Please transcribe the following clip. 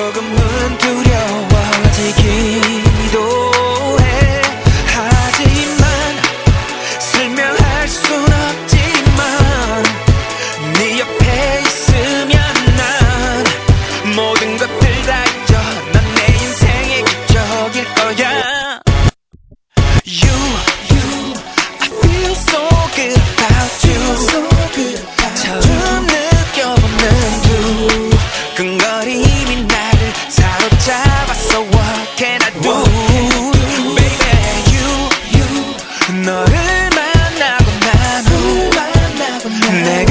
조금은 두려워지기도 해. 하지만 설명할 순 없지만 네 옆에 있으면 난 모든 것들 다 잊어. 넌 내 인생의 기적일 거야. I feel so good about you. 처음 느껴보는 두근거림이 나를 사로잡았어. What can I do? Baby, you 너를 만나고 난 후 내가